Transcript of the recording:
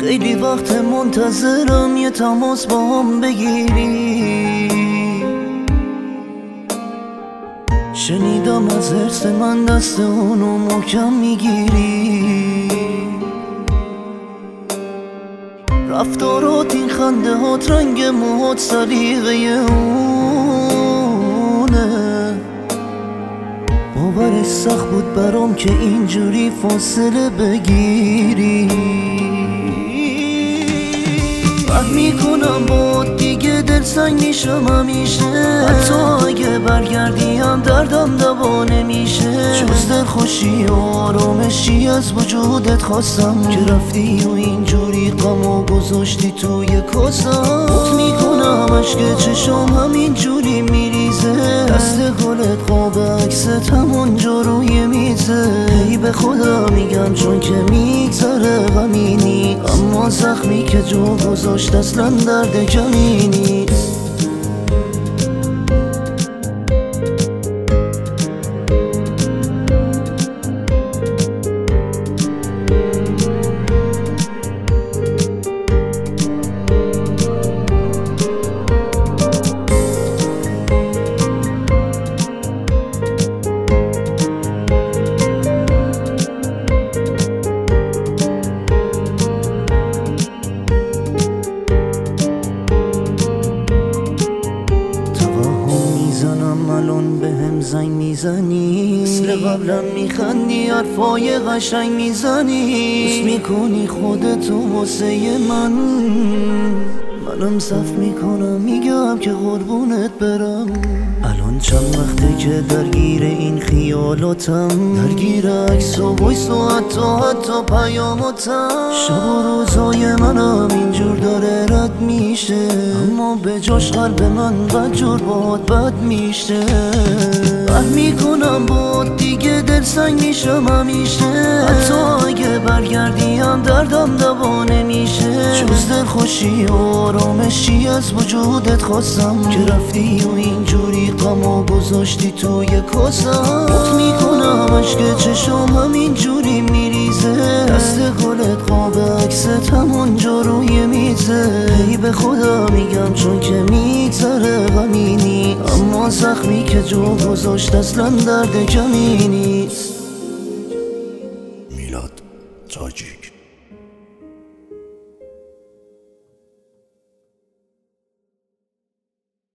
خیلی وقت منتظرم یه تماس با هم بگیری. شنیدم از حرص من دست اونو محکم میگیری. رفتارات، این خنده هات، رنگ موهات، سلیقه اونه. باورش سخت بود برام که اینجوری فاصله بگیری. فهم میکنم با دیگه دلسنگ میشم همیشه، حتی اگه برگردی هم دردم دوا نمیشه. جز دلخوشی و آرامشی از وجودت خواستم که رفتی و اینجوری غمو گذاشتی توی کاسم. فکر میکنم عشق چشم همینجوری میریزه، دست گلت قاب عکست همونجا روی میزه. هی به خدا میگم چون که میگذره غمینی، اما زخمی که جو گذاشت اصلا درد کمی نیست. الان بهم زنگ میزنی، مثل قبلا میخندی، حرفای قشنگ میزنی، دوست میکنی خودتو واسه منم صف میکنم میگم که قربونت برم. الان چند وقته که درگیر این خیالاتم، درگیر عکس و وایس و حتی پیاماتم. شب و روزای منم اینجور داره رد میشه، اما به جاش قلب من بدجور باد بد میشه. فهم میکنم با دیگه دلسنگ میشم همیشه، حتی اگه برگردی هم دردم دوا نمیشه. جز دلخوشی و آرامشی از وجودت خواستم که رفتی و اینجوری غمو گذاشتی توی کاسم. فکر میکنم عشق چشم همینجوری میریزه، دست گلت قاب عکست همونجا روی میزه. هی به خدا میگم چون که میگذره غمینی، اما زخمی که جو گذاشت اصلا درد کمی نیست. میلاد تاجی.